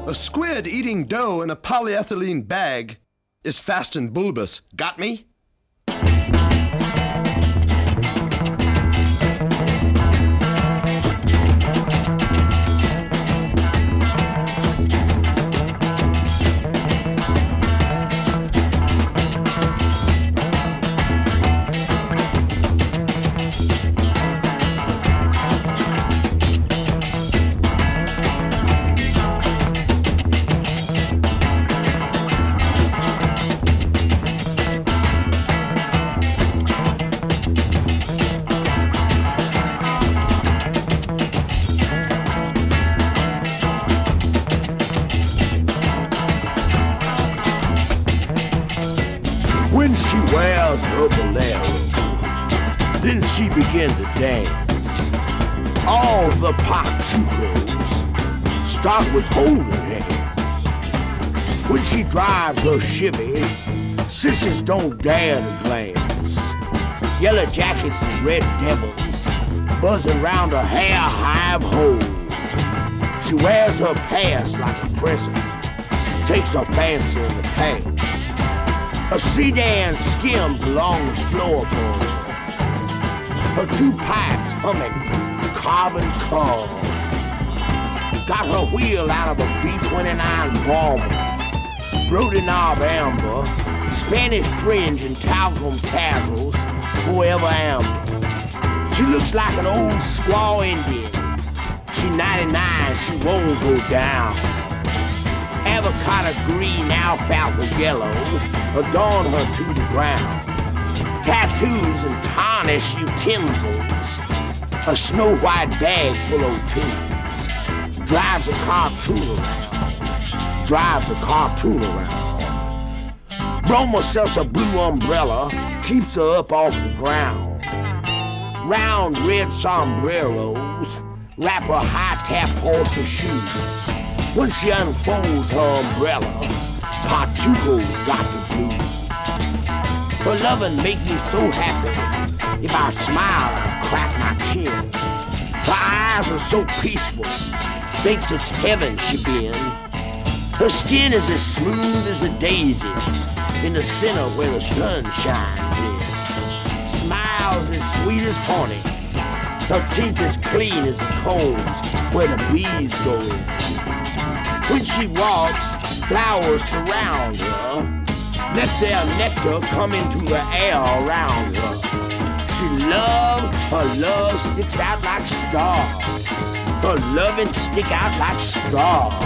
A squid eating dough in a polyethylene bag is fast and bulbous. Got me? When she wears her bolero, then she begins to dance. All the pachucos start with holding hands. When she drives her Chevy, sissies don't dare to glance. Yellow jackets and red devils buzzing round her hair hive hole. She wears her past like a present, takes her fancy in the past. A sedan skims along the floorboard, her two pipes humming carbon cob. Got her wheel out of a B-29 bomber, Brody knob amber, Spanish fringe and talcum tassels, forever amber. She looks like an old squaw Indian. She 99, she won't go down. Avocado green, alfalfa yellow adorn her to the ground. Tattoos and tarnished utensils, a snow white bag full of tunes. Drives a cartoon around. Broma sells a blue umbrella, keeps her up off the ground. Round red sombreros wrap her high-top horse shoes. When she unfolds her umbrella, Pachuco's got the blues. Her lovin' make me so happy. If I smile, I crack my chin. Her eyes are so peaceful, thinks it's heaven she been. Her skin is as smooth as the daisies in the center where the sun shines in. Smiles as sweet as honey. Her teeth as clean as the combs where the bees go in. When she walks, flowers surround her. Let their nectar come into the air around her. Her love sticks out like stars. Her loving stick out like stars.